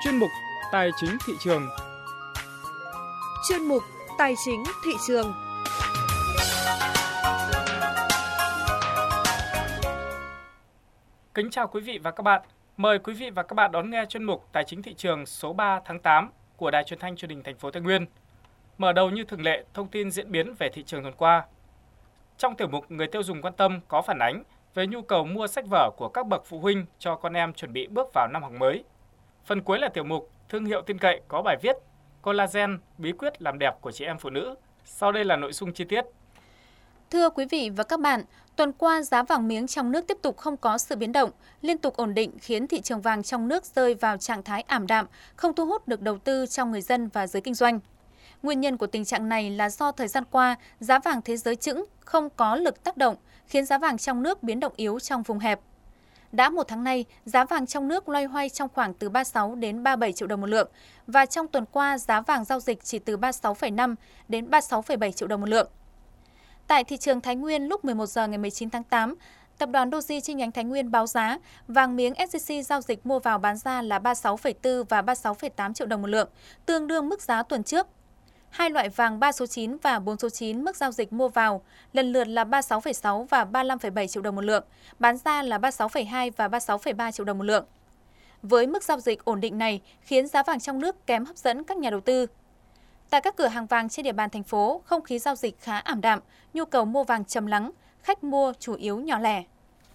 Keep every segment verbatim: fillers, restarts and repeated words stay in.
chuyên mục Tài chính thị trường. Chuyên mục Tài chính thị trường. Kính chào quý vị và các bạn. Mời quý vị và các bạn đón nghe chuyên mục Tài chính thị trường số ba tháng tám của Đài Truyền thanh Truyền hình Thành phố Thái Nguyên. Mở đầu như thường lệ, thông tin diễn biến về thị trường tuần qua. Trong tiểu mục Người tiêu dùng quan tâm có phản ánh về nhu cầu mua sách vở của các bậc phụ huynh cho con em chuẩn bị bước vào năm học mới. Phần cuối là tiểu mục Thương hiệu tin cậy có bài viết Collagen, bí quyết làm đẹp của chị em phụ nữ. Sau đây là nội dung chi tiết. Thưa quý vị và các bạn, tuần qua giá vàng miếng trong nước tiếp tục không có sự biến động, liên tục ổn định khiến thị trường vàng trong nước rơi vào trạng thái ảm đạm, không thu hút được đầu tư trong người dân và giới kinh doanh. Nguyên nhân của tình trạng này là do thời gian qua, giá vàng thế giới chững, không có lực tác động, khiến giá vàng trong nước biến động yếu trong vùng hẹp. Đã một tháng nay, giá vàng trong nước loay hoay trong khoảng từ ba mươi sáu đến ba mươi bảy triệu đồng một lượng và trong tuần qua giá vàng giao dịch chỉ từ ba mươi sáu phẩy năm đến ba mươi sáu phẩy bảy triệu đồng một lượng. Tại thị trường Thái Nguyên lúc mười một giờ ngày mười chín tháng tám, Tập đoàn Doji chi nhánh Thái Nguyên báo giá vàng miếng ét gi xê giao dịch mua vào bán ra là ba mươi sáu phẩy bốn và ba mươi sáu phẩy tám triệu đồng một lượng, tương đương mức giá tuần trước. Hai loại vàng ba số chín và bốn số chín mức giao dịch mua vào lần lượt là ba mươi sáu phẩy sáu và ba mươi lăm phẩy bảy triệu đồng một lượng, bán ra là ba mươi sáu phẩy hai và ba mươi sáu phẩy ba triệu đồng một lượng. Với mức giao dịch ổn định này khiến giá vàng trong nước kém hấp dẫn các nhà đầu tư. Tại các cửa hàng vàng trên địa bàn thành phố, không khí giao dịch khá ảm đạm, nhu cầu mua vàng trầm lắng, khách mua chủ yếu nhỏ lẻ.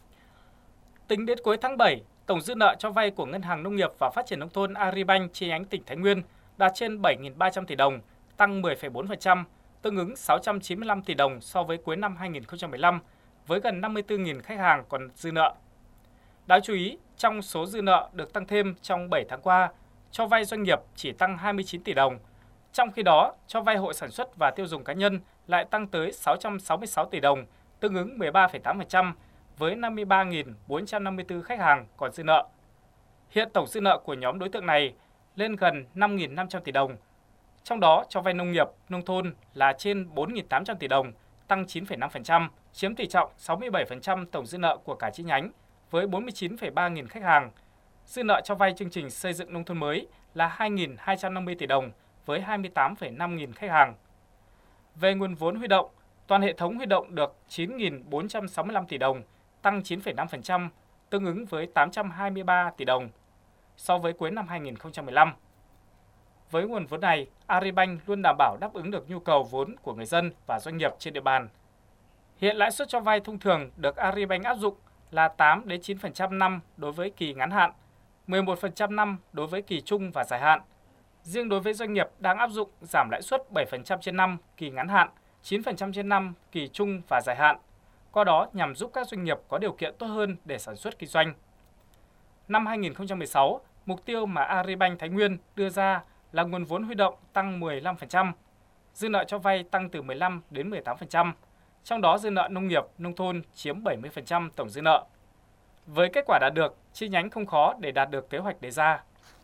Tính đến cuối tháng bảy, tổng dư nợ cho vay của Ngân hàng Nông nghiệp và Phát triển Nông thôn Agribank chi nhánh tỉnh Thái Nguyên đạt trên bảy nghìn ba trăm tỷ đồng, tăng mười phẩy bốn phần trăm, tương ứng sáu trăm chín mươi lăm tỷ đồng so với cuối năm hai nghìn không trăm mười lăm, với gần năm mươi tư nghìn khách hàng còn dư nợ. Đáng chú ý, trong số dư nợ được tăng thêm trong bảy tháng qua, cho vay doanh nghiệp chỉ tăng hai mươi chín tỷ đồng. Trong khi đó, cho vay hộ sản xuất và tiêu dùng cá nhân lại tăng tới sáu trăm sáu mươi sáu tỷ đồng, tương ứng mười ba phẩy tám phần trăm, với năm mươi ba nghìn bốn trăm năm mươi tư khách hàng còn dư nợ. Hiện tổng dư nợ của nhóm đối tượng này lên gần năm nghìn năm trăm tỷ đồng. Trong đó, cho vay nông nghiệp, nông thôn là trên bốn nghìn tám trăm tỷ đồng, tăng chín phẩy năm phần trăm, chiếm tỷ trọng sáu mươi bảy phần trăm tổng dư nợ của cả chi nhánh, với bốn mươi chín phẩy ba nghìn khách hàng. Dư nợ cho vay chương trình xây dựng nông thôn mới là hai nghìn hai trăm năm mươi tỷ đồng, với hai mươi tám phẩy năm nghìn khách hàng. Về nguồn vốn huy động, toàn hệ thống huy động được chín nghìn bốn trăm sáu mươi lăm tỷ đồng, tăng chín phẩy năm phần trăm, tương ứng với tám trăm hai mươi ba tỷ đồng so với cuối năm hai nghìn không trăm mười lăm. Với nguồn vốn này, Agribank luôn đảm bảo đáp ứng được nhu cầu vốn của người dân và doanh nghiệp trên địa bàn. Hiện lãi suất cho vay thông thường được Agribank áp dụng là tám đến chín phần trăm năm đối với kỳ ngắn hạn, mười một phần trăm năm đối với kỳ trung và dài hạn. Riêng đối với doanh nghiệp đang áp dụng giảm lãi suất bảy phần trăm trên năm kỳ ngắn hạn, chín phần trăm trên năm kỳ trung và dài hạn, qua đó nhằm giúp các doanh nghiệp có điều kiện tốt hơn để sản xuất kinh doanh. Năm hai nghìn không trăm mười sáu, mục tiêu mà Agribank Thái Nguyên đưa ra là nguồn vốn huy động tăng mười lăm phần trăm, dư nợ cho vay tăng từ mười lăm đến mười tám phần trăm, trong đó dư nợ nông nghiệp, nông thôn chiếm bảy mươi phần trăm tổng dư nợ. Với kết quả đạt được, chi nhánh không khó để đạt được kế hoạch đề ra.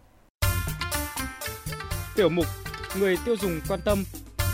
Tiểu mục Người tiêu dùng quan tâm.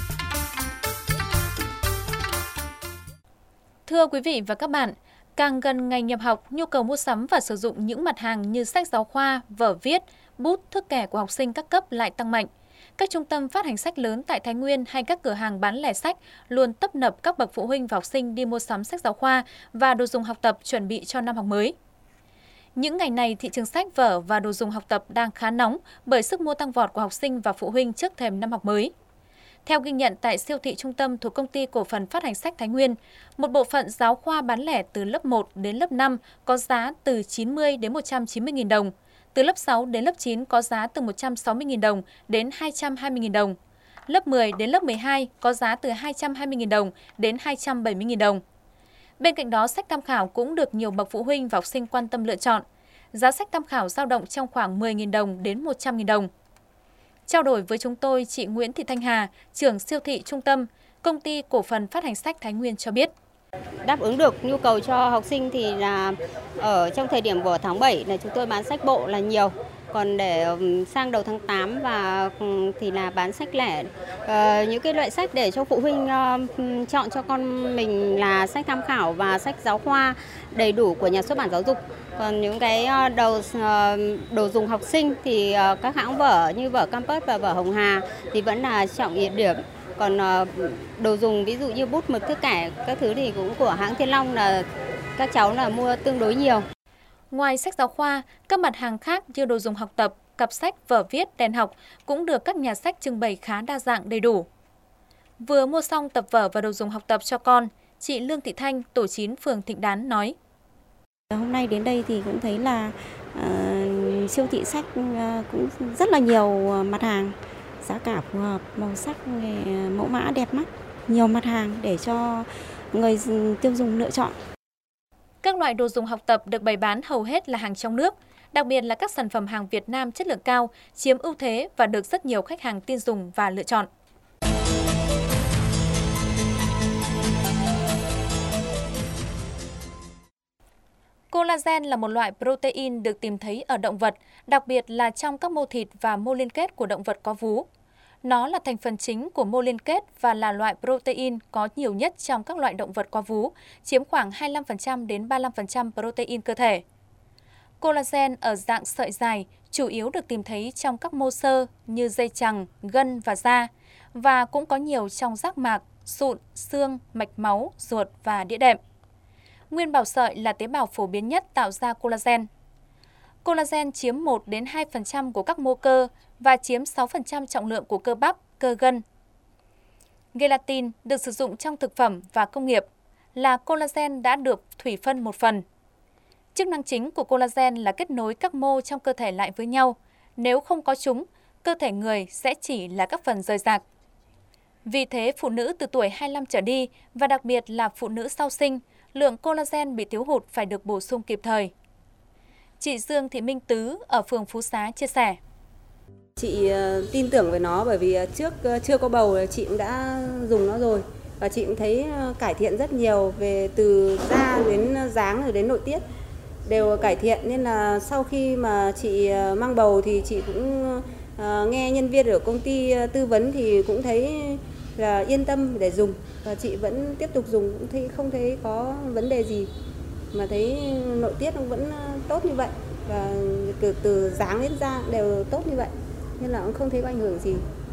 Thưa quý vị và các bạn, càng gần ngày nhập học, nhu cầu mua sắm và sử dụng những mặt hàng như sách giáo khoa, vở viết, bút, thước kẻ của học sinh các cấp lại tăng mạnh. Các trung tâm phát hành sách lớn tại Thái Nguyên hay các cửa hàng bán lẻ sách luôn tấp nập các bậc phụ huynh và học sinh đi mua sắm sách giáo khoa và đồ dùng học tập chuẩn bị cho năm học mới. Những ngày này, thị trường sách vở và đồ dùng học tập đang khá nóng bởi sức mua tăng vọt của học sinh và phụ huynh trước thềm năm học mới. Theo ghi nhận tại siêu thị trung tâm thuộc Công ty Cổ phần Phát hành sách Thái Nguyên, một bộ phận giáo khoa bán lẻ từ lớp một đến lớp năm có giá từ chín mươi đến một trăm chín mươi nghìn đồng, từ lớp sáu đến lớp chín có giá từ một trăm sáu mươi nghìn đồng đến hai trăm hai mươi nghìn đồng, lớp mười đến lớp mười hai có giá từ hai trăm hai mươi nghìn đồng đến hai trăm bảy mươi nghìn đồng. Bên cạnh đó, sách tham khảo cũng được nhiều bậc phụ huynh và học sinh quan tâm lựa chọn. Giá sách tham khảo dao động trong khoảng mười nghìn đồng đến một trăm nghìn đồng. Trao đổi với chúng tôi, chị Nguyễn Thị Thanh Hà, trưởng siêu thị trung tâm, Công ty Cổ phần Phát hành sách Thái Nguyên cho biết. Đáp ứng được nhu cầu cho học sinh thì là ở trong thời điểm của tháng bảy là chúng tôi bán sách bộ là nhiều. Còn để sang đầu tháng tám và thì là bán sách lẻ, ờ, những cái loại sách để cho phụ huynh uh, chọn cho con mình là sách tham khảo và sách giáo khoa đầy đủ của nhà xuất bản giáo dục. Còn những cái đầu đồ dùng học sinh thì các hãng vở như vở Campus và vở Hồng Hà thì vẫn là trọng điểm. Còn đồ dùng ví dụ như bút mực thước kẻ các thứ thì cũng của hãng Thiên Long là các cháu là mua tương đối nhiều. Ngoài sách giáo khoa, các mặt hàng khác như đồ dùng học tập, cặp sách, vở viết, đèn học cũng được các nhà sách trưng bày khá đa dạng đầy đủ. Vừa mua xong tập vở và đồ dùng học tập cho con, chị Lương Thị Thanh, tổ chín phường Thịnh Đán nói. Hôm nay đến đây thì cũng thấy là uh, siêu thị sách uh, cũng rất là nhiều mặt hàng, giá cả phù hợp, màu sắc, mẫu mã đẹp mắt, nhiều mặt hàng để cho người tiêu dùng lựa chọn. Các loại đồ dùng học tập được bày bán hầu hết là hàng trong nước, đặc biệt là các sản phẩm hàng Việt Nam chất lượng cao, chiếm ưu thế và được rất nhiều khách hàng tin dùng và lựa chọn. Collagen là một loại protein được tìm thấy ở động vật, đặc biệt là trong các mô thịt và mô liên kết của động vật có vú. Nó là thành phần chính của mô liên kết và là loại protein có nhiều nhất trong các loại động vật có vú, chiếm khoảng hai mươi lăm phần trăm đến ba mươi lăm phần trăm protein cơ thể. Collagen ở dạng sợi dài chủ yếu được tìm thấy trong các mô xơ như dây chằng, gân và da, và cũng có nhiều trong giác mạc, sụn, xương, mạch máu, ruột và đĩa đệm. Nguyên bào sợi là tế bào phổ biến nhất tạo ra collagen. Collagen chiếm một đến hai phần trăm của các mô cơ và chiếm sáu phần trăm trọng lượng của cơ bắp, cơ gân. Gelatin được sử dụng trong thực phẩm và công nghiệp là collagen đã được thủy phân một phần. Chức năng chính của collagen là kết nối các mô trong cơ thể lại với nhau. Nếu không có chúng, cơ thể người sẽ chỉ là các phần rời rạc. Vì thế, phụ nữ từ tuổi hai mươi lăm trở đi và đặc biệt là phụ nữ sau sinh, lượng collagen bị thiếu hụt phải được bổ sung kịp thời. Chị Dương Thị Minh Tứ ở phường Phú Xá chia sẻ. Chị tin tưởng về nó bởi vì trước chưa có bầu chị cũng đã dùng nó rồi. Và chị cũng thấy cải thiện rất nhiều về từ da đến dáng rồi đến nội tiết đều cải thiện. Nên là sau khi mà chị mang bầu thì chị cũng nghe nhân viên ở công ty tư vấn thì cũng thấy là yên tâm để dùng. Và chị vẫn tiếp tục dùng, cũng thấy không thấy có vấn đề gì. Mà thấy nội tiết nó vẫn tốt như vậy. Và từ, từ dáng đến da đều tốt như vậy. Nên là cũng không thấy có ảnh hưởng gì.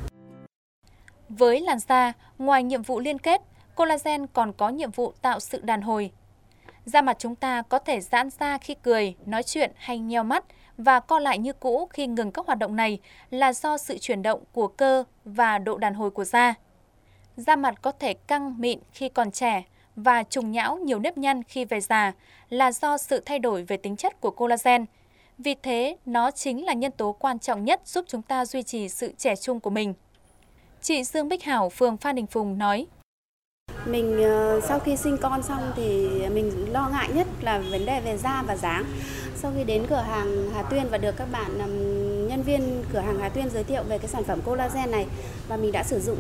Với làn da, ngoài nhiệm vụ liên kết, collagen còn có nhiệm vụ tạo sự đàn hồi. Da mặt chúng ta có thể giãn ra khi cười, nói chuyện hay nheo mắt và co lại như cũ khi ngừng các hoạt động này là do sự chuyển động của cơ và độ đàn hồi của da. Da mặt có thể căng mịn khi còn trẻ và trùng nhão nhiều nếp nhăn khi về già là do sự thay đổi về tính chất của collagen. Vì thế, nó chính là nhân tố quan trọng nhất giúp chúng ta duy trì sự trẻ trung của mình. Chị Dương Bích Hảo, phường Phan Đình Phùng nói. Mình sau khi sinh con xong thì mình lo ngại nhất là vấn đề về da và dáng. Sau khi đến cửa hàng Hà Tuyên và được các bạn nhân viên cửa hàng Hà Tuyên giới thiệu về cái sản phẩm collagen này và mình đã sử dụng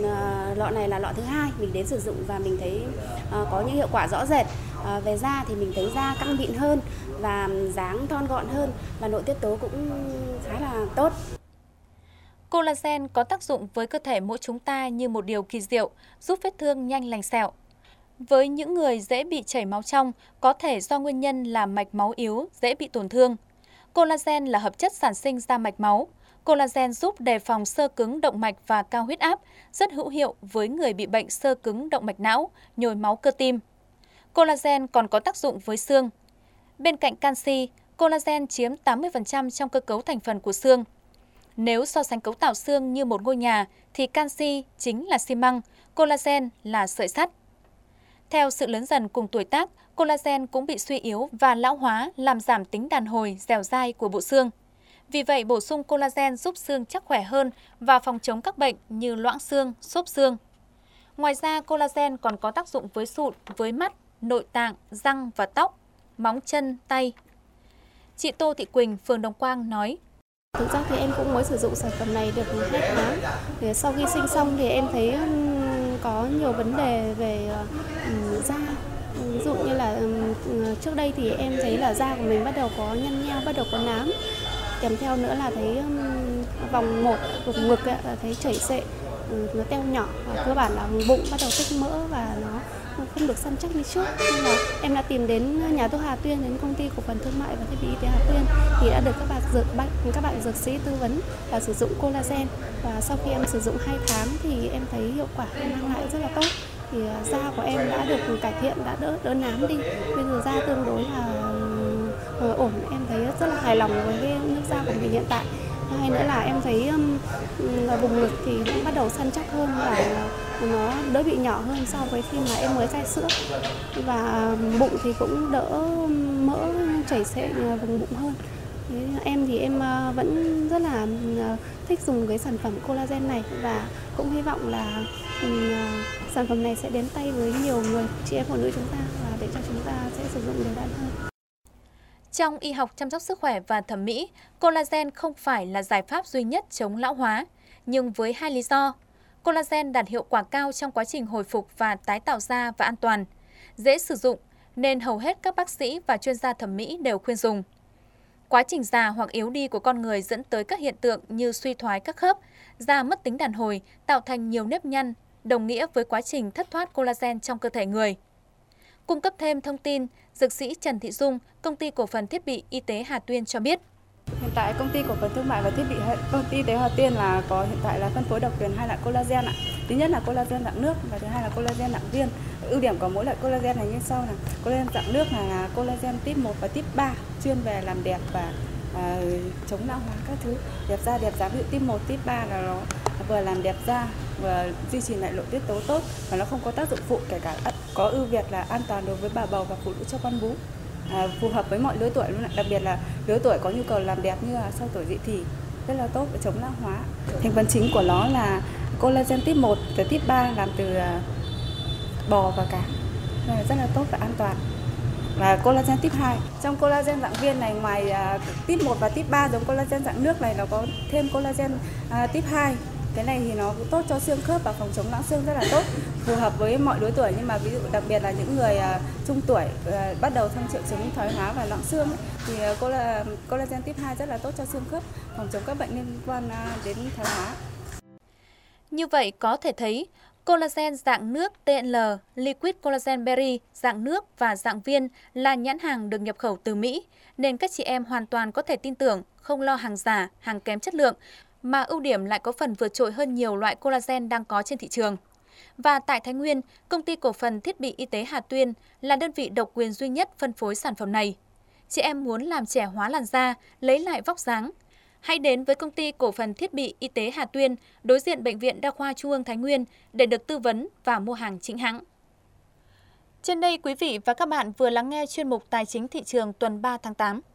lọ này là lọ thứ hai mình đến sử dụng và mình thấy có những hiệu quả rõ rệt. Về da thì mình thấy da căng mịn hơn và dáng thon gọn hơn và nội tiết tố cũng khá là tốt. Collagen có tác dụng với cơ thể mỗi chúng ta như một điều kỳ diệu, giúp vết thương nhanh lành sẹo. Với những người dễ bị chảy máu trong, có thể do nguyên nhân là mạch máu yếu, dễ bị tổn thương. Collagen là hợp chất sản sinh ra mạch máu. Collagen giúp đề phòng xơ cứng động mạch và cao huyết áp, rất hữu hiệu với người bị bệnh xơ cứng động mạch não, nhồi máu cơ tim. Collagen còn có tác dụng với xương. Bên cạnh canxi, collagen chiếm tám mươi phần trăm trong cơ cấu thành phần của xương. Nếu so sánh cấu tạo xương như một ngôi nhà, thì canxi chính là xi măng, collagen là sợi sắt. Theo sự lớn dần cùng tuổi tác, collagen cũng bị suy yếu và lão hóa, làm giảm tính đàn hồi, dẻo dai của bộ xương. Vì vậy, bổ sung collagen giúp xương chắc khỏe hơn và phòng chống các bệnh như loãng xương, xốp xương. Ngoài ra, collagen còn có tác dụng với sụn, với mắt, nội tạng, răng và tóc, móng chân, tay. Chị Tô Thị Quỳnh, phường Đồng Quang nói. Thực ra thì em cũng mới sử dụng sản phẩm này được hai tháng. Thì sau khi sinh xong thì em thấy có nhiều vấn đề về um, da. Ví dụ như là um, trước đây thì em thấy là da của mình bắt đầu có nhăn nheo, bắt đầu có nám. Kèm theo nữa là thấy um, vòng một, vùng ngực ấy, là thấy chảy xệ. nó teo nhỏ, và cơ bản là vùng bụng bắt đầu tích mỡ và nó không được săn chắc như trước. Nên là em đã tìm đến nhà thuốc Hà Tuyên, đến công ty cổ phần thương mại và thiết bị y tế Hà Tuyên thì đã được các bạn dược bác, các bạn dược sĩ tư vấn và sử dụng collagen. Và sau khi em sử dụng hai tháng thì em thấy hiệu quả mang lại rất là tốt. Thì da của em đã được cải thiện, đã đỡ đỡ nám đi. Bây giờ da tương đối là ổn, em thấy rất là hài lòng với cái nước da của mình hiện tại. Hay nữa là em thấy um, vùng ngực thì cũng bắt đầu săn chắc hơn và nó đỡ bị nhỏ hơn so với khi mà em mới cai sữa. Và bụng thì cũng đỡ mỡ chảy xệ vùng bụng hơn. Thế em thì em vẫn rất là thích dùng cái sản phẩm collagen này và cũng hy vọng là um, sản phẩm này sẽ đến tay với nhiều người, chị em phụ nữ chúng ta, và để cho chúng ta sẽ sử dụng đều đặn hơn. Trong y học chăm sóc sức khỏe và thẩm mỹ, collagen không phải là giải pháp duy nhất chống lão hóa, nhưng với hai lý do. Collagen đạt hiệu quả cao trong quá trình hồi phục và tái tạo da và an toàn, dễ sử dụng nên hầu hết các bác sĩ và chuyên gia thẩm mỹ đều khuyên dùng. Quá trình già hoặc yếu đi của con người dẫn tới các hiện tượng như suy thoái các khớp, da mất tính đàn hồi, tạo thành nhiều nếp nhăn, đồng nghĩa với quá trình thất thoát collagen trong cơ thể người. Cung cấp thêm thông tin, dược sĩ Trần Thị Dung, Công ty Cổ phần Thiết bị Y tế Hà Tuyên cho biết. Hiện tại công ty Cổ phần Thương mại và Thiết bị Công ty Y tế Hà Tuyên là có hiện tại là phân phối độc quyền hai loại collagen ạ. Thứ nhất là collagen dạng nước và thứ hai là collagen dạng viên. Ưu điểm của mỗi loại collagen này như sau là collagen dạng nước là, là collagen type một và type ba, chuyên về làm đẹp và à, chống lão hóa các thứ, đẹp da đẹp dáng. Ví dụ type một, type ba là nó vừa làm đẹp da và duy trì lại nội tiết tố tốt và nó không có tác dụng phụ, kể cả có ưu việt là an toàn đối với bà bầu và phụ nữ cho con bú. À, phù hợp với mọi lứa tuổi luôn, đặc biệt là lứa tuổi có nhu cầu làm đẹp như là sau tuổi dậy thì, rất là tốt để chống lão hóa. Thành phần chính của nó là collagen type một và type ba làm từ bò và cá, nên là rất là tốt và an toàn. Và collagen type hai. Trong collagen dạng viên này, ngoài uh, type một và type ba giống collagen dạng nước này, nó có thêm collagen uh, type hai. Cái này thì nó cũng tốt cho xương khớp và phòng chống loãng xương rất là tốt, phù hợp với mọi lứa tuổi, nhưng mà ví dụ đặc biệt là những người uh, trung tuổi uh, bắt đầu sang triệu chứng thoái hóa và loãng xương ấy, thì uh, collagen type hai rất là tốt cho xương khớp, phòng chống các bệnh liên quan uh, đến thoái hóa. Như vậy có thể thấy, collagen dạng nước T N L, Liquid Collagen Berry dạng nước và dạng viên là nhãn hàng được nhập khẩu từ Mỹ, nên các chị em hoàn toàn có thể tin tưởng, không lo hàng giả, hàng kém chất lượng, mà ưu điểm lại có phần vượt trội hơn nhiều loại collagen đang có trên thị trường. Và tại Thái Nguyên, Công ty Cổ phần Thiết bị Y tế Hà Tuyên là đơn vị độc quyền duy nhất phân phối sản phẩm này. Chị em muốn làm trẻ hóa làn da, lấy lại vóc dáng, hãy đến với Công ty Cổ phần Thiết bị Y tế Hà Tuyên, đối diện Bệnh viện Đa khoa Trung ương Thái Nguyên để được tư vấn và mua hàng chính hãng. Trên đây, quý vị và các bạn vừa lắng nghe chuyên mục Tài chính thị trường tuần ba tháng tám.